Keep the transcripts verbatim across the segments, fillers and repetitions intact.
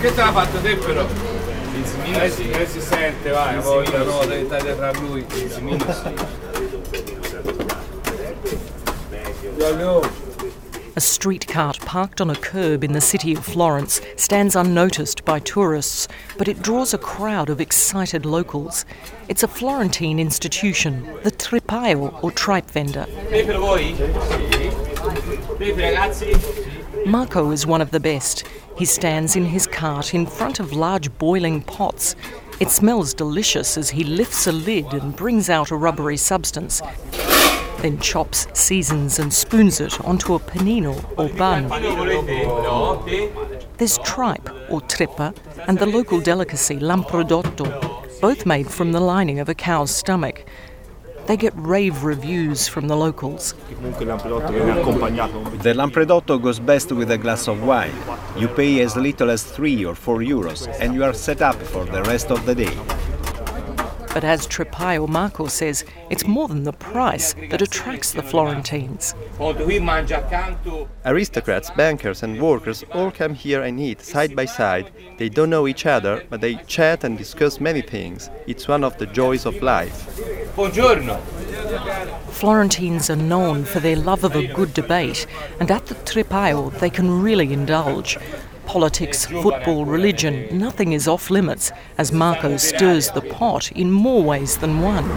Che te l'ha fatto te però? Eh si, eh si sente, vai, volta, no, devi tagliare tra lui. A street cart parked on a curb in the city of Florence stands unnoticed by tourists, but it draws a crowd of excited locals. It's a Florentine institution, the tripaio or tripe vendor. Marco is one of the best. He stands in his cart in front of large boiling pots. It smells delicious as he lifts a lid and brings out a rubbery substance, then chops, seasons and spoons it onto a panino or bun. There's tripe or trippa and the local delicacy lamprodotto, both made from the lining of a cow's stomach. They get rave reviews from the locals. The lampredotto goes best with a glass of wine. You pay as little as three or four euros and you are set up for the rest of the day. But as Tripaio Marco says, it's more than the price that attracts the Florentines. Aristocrats, bankers and workers all come here and eat side by side. They don't know each other, but they chat and discuss many things. It's one of the joys of life. Buongiorno. Florentines are known for their love of a good debate, and at the Tripaio they can really indulge. Politics, football, religion, nothing is off limits as Marco stirs the pot in more ways than one.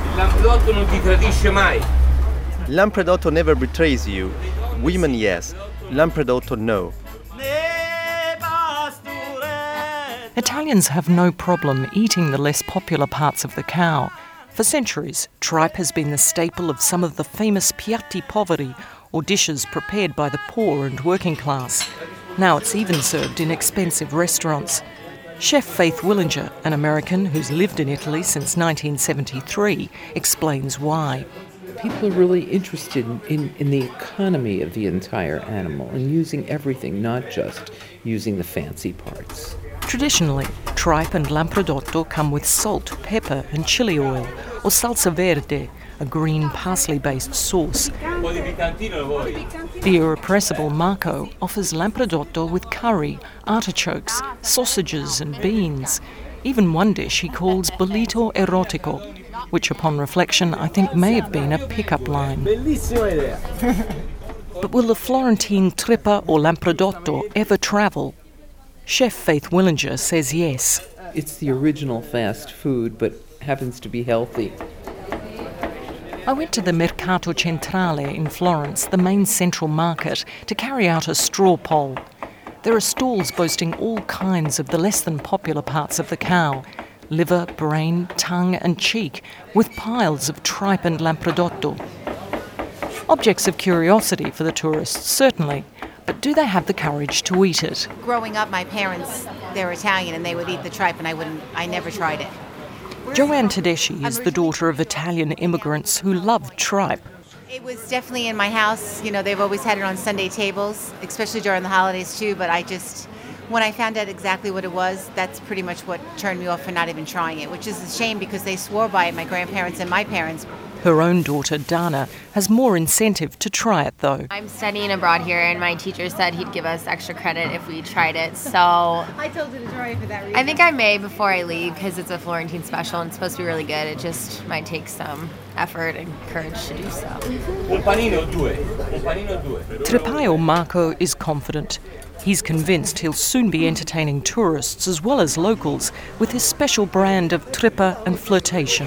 Lampredotto never betrays you. Women, yes. Lampredotto, no. Italians have no problem eating the less popular parts of the cow. For centuries, tripe has been the staple of some of the famous piatti poveri, or dishes prepared by the poor and working class. Now it's even served in expensive restaurants. Chef Faith Willinger, an American who's lived in Italy since nineteen seventy-three, explains why. People are really interested in, in the economy of the entire animal and using everything, not just using the fancy parts. Traditionally, tripe and lampredotto come with salt, pepper and chili oil, or salsa verde, a green parsley-based sauce. The irrepressible Marco offers lampredotto with curry, artichokes, sausages and beans. Even one dish he calls bollito erotico, which upon reflection I think may have been a pickup line. But will the Florentine trippa or lampredotto ever travel? Chef Faith Willinger says yes. It's the original fast food, but happens to be healthy. I went to the Mercato Centrale in Florence, the main central market, to carry out a straw poll. There are stalls boasting all kinds of the less than popular parts of the cow: liver, brain, tongue and cheek, with piles of tripe and lampredotto. Objects of curiosity for the tourists, certainly, but do they have the courage to eat it? Growing up, my parents, they're Italian and they would eat the tripe and I wouldn't, I never tried it. Joanne Tedeschi is the daughter of Italian immigrants who love tripe. It was definitely in my house. You know, they've always had it on Sunday tables, especially during the holidays too, but I just, when I found out exactly what it was, that's pretty much what turned me off for not even trying it, which is a shame because they swore by it, my grandparents and my parents. Her own daughter, Dana, has more incentive to try it, though. I'm studying abroad here, and my teacher said he'd give us extra credit if we tried it, so... I told you to try it for that reason. I think I may before I leave, because it's a Florentine special, and it's supposed to be really good. It just might take some effort and courage to do so. Un panino due. Un panino due. Tripaio Marco is confident. He's convinced he'll soon be entertaining tourists as well as locals with his special brand of trippa and flirtation.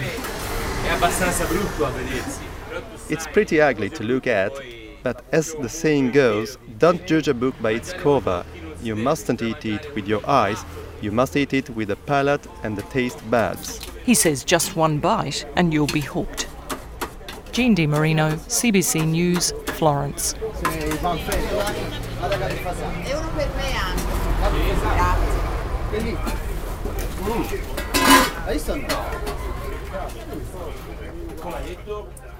It's pretty ugly to look at, but as the saying goes, don't judge a book by its cover. You mustn't eat it with your eyes, you must eat it with the palate and the taste buds. He says just one bite and you'll be hooked. Jean Di Marino, C B C News, Florence. Come ha detto?